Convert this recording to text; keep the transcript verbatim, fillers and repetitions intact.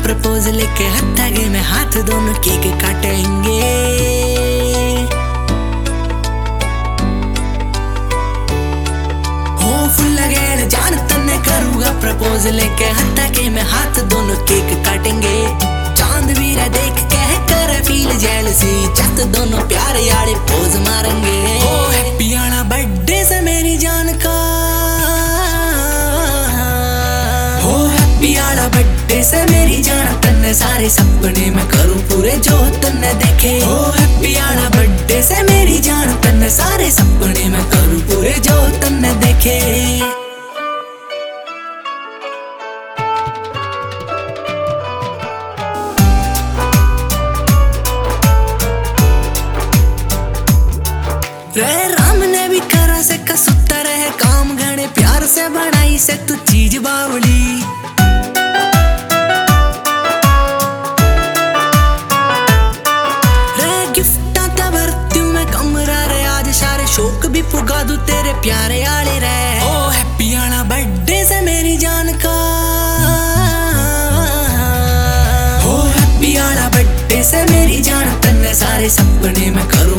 Propose लेके हाथ आगे में हाथ दोनों केक काटेंगे। हो फुल लगेल जान तन्ने करूँगा प्रपोज लेके हाथ आगे में हाथ दोनों केक काटेंगे। चांद वीरा देख के कर फील जेलसी चत दोनों प्यारे यारे पोज मारेंगे। ओ हैप्पी आना बर्थडे से मेरी जान का, हो हैप्पी आना बर्थडे से मेरी जान तन्ने सारे सपने में करूं पूरे जो तन्ने देखे। हो हैप्पी आना बर्थडे से मेरी जान तन्ने सारे सपने में करूं पूरे जो तन्ने देखे। रे राम ने भी करा से कसुत्ता रहे काम घने प्यार से बनाई से तू चीज बावली। रे गिफ्टा ते भरती हूँ मैं कमरा रे आज सारे शौक भी पुगा दूं तेरे प्यारे आले रे। ओ हैप्पी आना बर्थडे से मेरी जान का, हो हैप्पी आना बर्थडे से मेरी जान तन्ने सारे सपने में करूं